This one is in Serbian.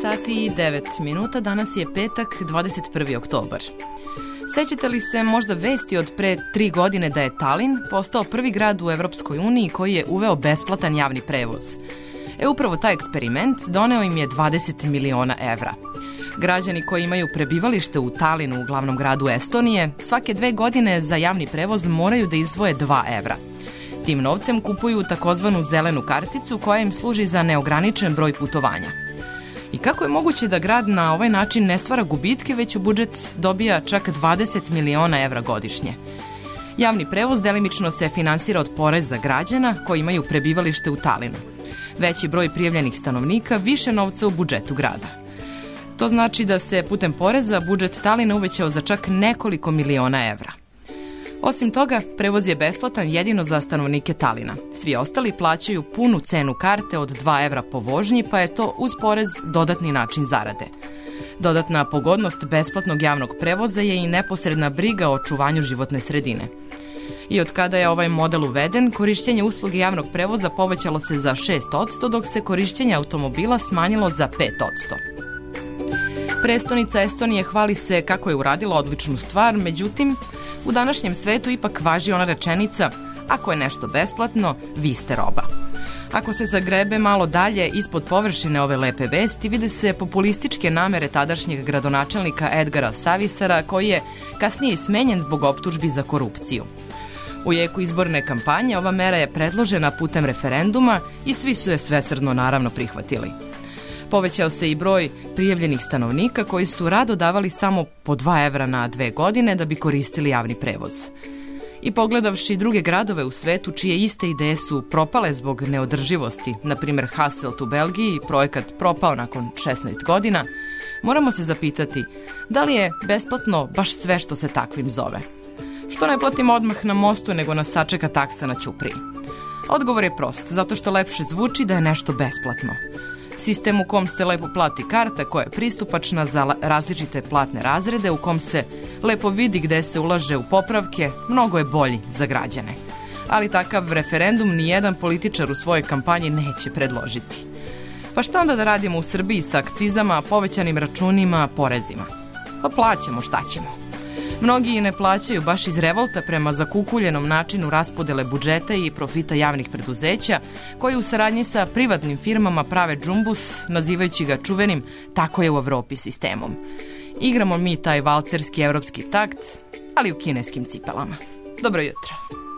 sati i 9 minuta, danas je petak, 21. oktobar. Sećate li se možda vesti od pre 3 godine da je Talin postao prvi grad u Evropskoj uniji koji je uveo besplatan javni prevoz? Upravo taj eksperiment doneo im je 20 miliona evra. Građani koji imaju prebivalište u Talinu, u glavnom gradu Estonije, svake 2 godine za javni prevoz moraju da izdvoje 2 evra. Tim novcem kupuju takozvanu zelenu karticu koja im služi za neograničen broj putovanja. I kako je moguće da grad na ovaj način ne stvara gubitke, već u budžet dobija čak 20 miliona evra godišnje? Javni prevoz delimično se finansira od poreza građana koji imaju prebivalište u Talinu. Veći broj prijavljenih stanovnika, više novca u budžetu grada. To znači da se putem poreza budžet Talina uvećao za čak nekoliko miliona evra. Osim toga, prevoz je besplatan jedino za stanovnike Talina. Svi ostali plaćaju punu cenu karte od 2 evra po vožnji, pa je to uz porez dodatni način zarade. Dodatna pogodnost besplatnog javnog prevoza je i neposredna briga o očuvanju životne sredine. I od kada je ovaj model uveden, korišćenje usluge javnog prevoza povećalo se za 6%, dok se korišćenje automobila smanjilo za 5%. Prestonica Estonije hvali se kako je uradila odličnu stvar, međutim, u današnjem svetu ipak važi ona rečenica: ako je nešto besplatno, vi ste roba. Ako se zagrebe malo dalje ispod površine ove lepe vesti, vide se populističke namere tadašnjeg gradonačelnika Edgara Savisara, koji je kasnije smenjen zbog optužbi za korupciju. U jeku izborne kampanje ova mera je predložena putem referenduma i svi su je svesrdno naravno prihvatili. Povećao se i broj prijavljenih stanovnika koji su rado davali samo po 2 evra na 2 godine da bi koristili javni prevoz. I pogledavši druge gradove u svetu čije iste ideje su propale zbog neodrživosti, na primjer Hasselt u Belgiji, projekat propao nakon 16 godina, moramo se zapitati da li je besplatno baš sve što se takvim zove. Što ne platimo odmah na mostu nego nas sačeka taksa na ćupriji? Odgovor je prost, zato što lepše zvuči da je nešto besplatno. Sistem u kom se lepo plati karta koja je pristupačna za različite platne razrede, u kom se lepo vidi gde se ulaže u popravke, mnogo je bolji za građane. Ali takav referendum nijedan političar u svojoj kampanji neće predložiti. Pa šta onda da radimo u Srbiji sa akcizama, povećanim računima, porezima? Pa plaćamo, šta ćemo? Mnogi ne plaćaju baš iz revolta prema zakukuljenom načinu raspodele budžeta i profita javnih preduzeća, koji u saradnji sa privatnim firmama prave džumbus, nazivajući ga čuvenim "tako je u Evropi" sistemom. Igramo mi taj valcerski evropski takt, ali u kineskim cipelama. Dobro jutro.